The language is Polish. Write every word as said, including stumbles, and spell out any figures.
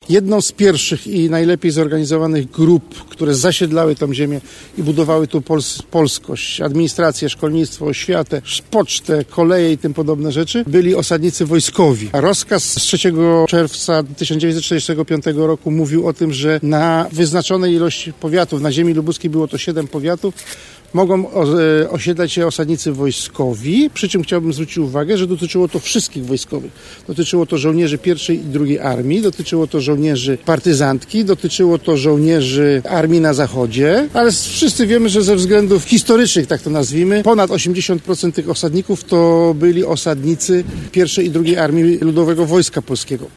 jedną z pierwszych i najlepiej zorganizowanych grup, które zasiedlały tą ziemię i budowały tu pols- polskość, administrację, szkolnictwo, oświatę, pocztę, koleje i tym podobne rzeczy, byli osadnicy wojskowi. A rozkaz z trzeciego czerwca tysiąc dziewięćset czterdziestego piątego roku mówił o tym, że na wyznaczonej ilości powiatów, na ziemi lubuskiej było to siedem powiatów, mogą osiedlać się osadnicy wojskowi, przy czym chciałbym zwrócić uwagę, że dotyczyło to wszystkich wojskowych. Dotyczyło to żołnierzy pierwszej i drugiej armii, dotyczyło to żołnierzy partyzantki, dotyczyło to żołnierzy armii na zachodzie, ale wszyscy wiemy, że ze względów historycznych, tak to nazwijmy, ponad osiemdziesiąt procent tych osadników to byli osadnicy pierwszej i drugiej Armii Ludowego Wojska Polskiego.